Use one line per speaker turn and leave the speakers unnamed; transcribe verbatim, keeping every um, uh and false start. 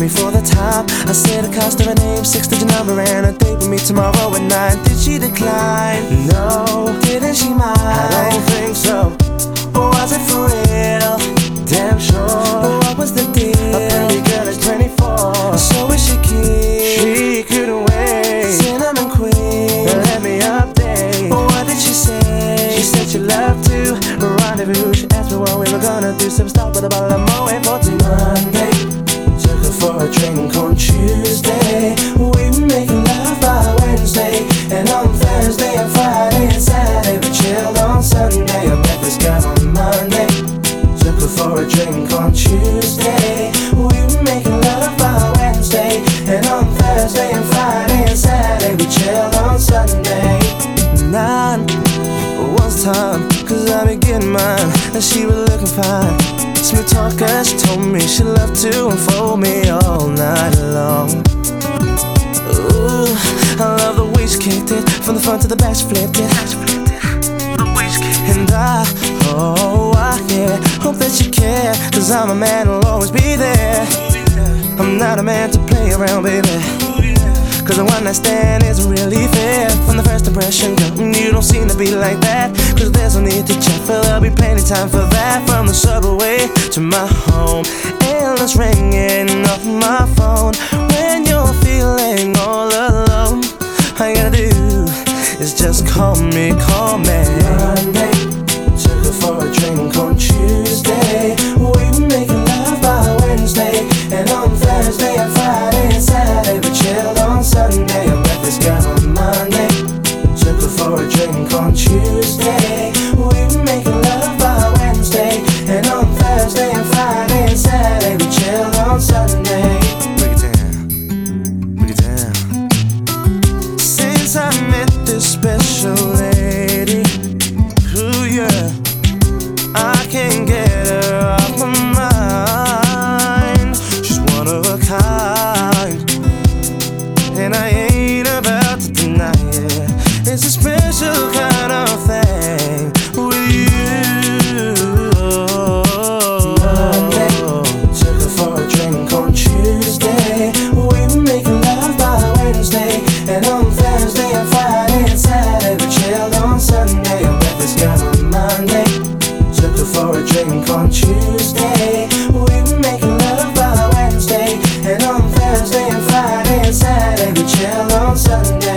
me for the time. I said the cost of her name, six-digit number, and a date with me tomorrow at nine. Did she decline? No. Didn't she mind? I don't think so. Or was it for real? Damn sure. What was the deal? A pretty girl is twenty-four, so is she keen? She couldn't wait. Cinnamon queen, let me update. What did she say? She said she loved to rendezvous. She asked me what we were gonna do. Some stop with a bottle of Moet for Monday. Took her for a drink on Tuesday. We were making love by Wednesday, and on Thursday and Friday and Saturday we chilled on Sunday. I met this guy on Monday. Took her for a drink on Tuesday. We were making love by Wednesday, and on Thursday and Friday and Saturday we chilled on Sunday. Nine was time, cause I be getting mine, and she was looking fine. Smooth talker, she told me she loved to unfold me all night long. Ooh, I love the way she kicked it, from the front to the back she flipped it. And I, oh I, yeah, hope that you care, cause I'm a man who'll always be there. I'm not a man to play around, baby, cause a one night stand isn't really fair. From the first impression, girl, you don't seem to be like that. Cause there's no need to check, for there'll be plenty time for that. From the subway to my home, endless ringing off my phone. When you're feeling all alone, all you gotta do is just call me, call me. Monday, took her for a drink on Tuesday. We were making love by Wednesday, and on Thursday and Friday and Saturday we chilled on Sunday. I met this guy on Monday. Took her for a drink on Tuesday. We were making love by Wednesday, and on Thursday and Friday and Saturday we chilled on Sunday. Break it down, break it down. Since I met this special lady, ooh yeah, I can't get her off my mind. She's one of a kind, and I ain't about to deny it. It's a special kind of thing with you. Monday, took her for a drink on Tuesday. We were making love by Wednesday, and on Thursday and Friday and Saturday we chilled on Sunday. I met this guy on Monday. Took her for a drink on Tuesday. We were making love by Wednesday, and on Thursday and Friday and Saturday we chilled on Sunday.